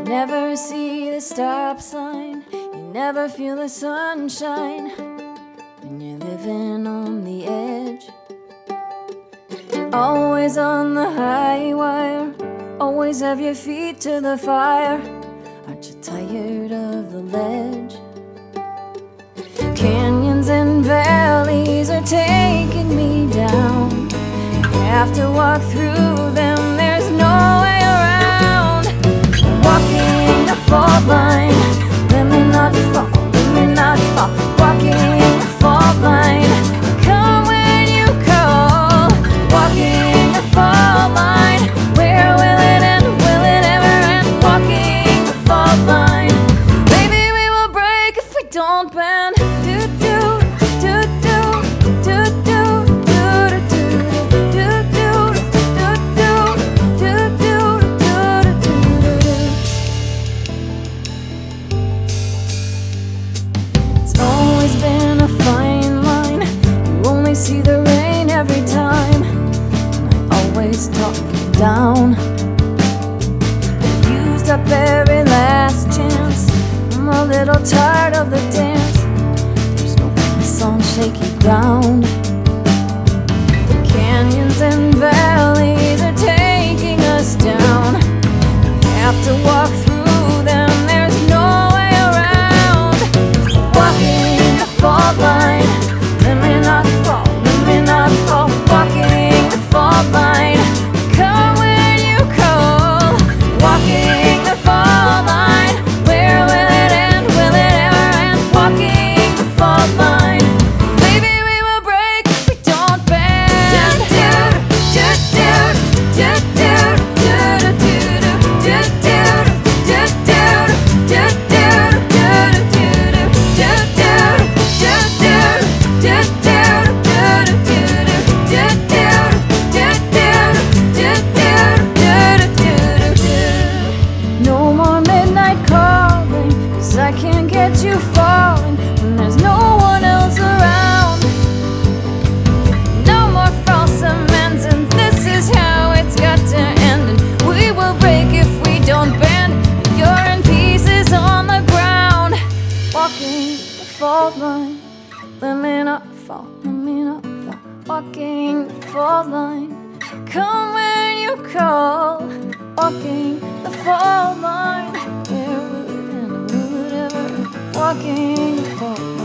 never see the stop sign, you never feel the sunshine when you're living on the edge. Always on the high wire, always have your feet to the fire. Aren't you tired of the ledge? Canyons and valleys are taking me down. You have to walk through them, there's no way around. Walking the fault line, let me not fall, let me not fall. Walking the fault line, come when you call. Walking the fault line, where will it end, will it ever end? Walking the fault line, maybe we will break if we don't bend. See the rain every time, and I always talk you down. Used up every last chance, I'm a little tired of the dance. There's no peace on shaky ground. The canyons and valleys are taking us down. We have to walk through them, there's no way around. Walking the fault line, let me not fall, let me not fall. Walking the fault line, come when you call. Walking the fault line, where will it end, will it ever end? Walking the fault line, maybe we will break if we don't bend. I can't get you falling when there's no one else around. No more false amends, and this is how it's got to end. And we will break if we don't bend. You're in pieces on the ground. Walking the fault line, let me not fall, let me not fall. Walking the fault line, come when you call. Walking the fault line, walking the fault.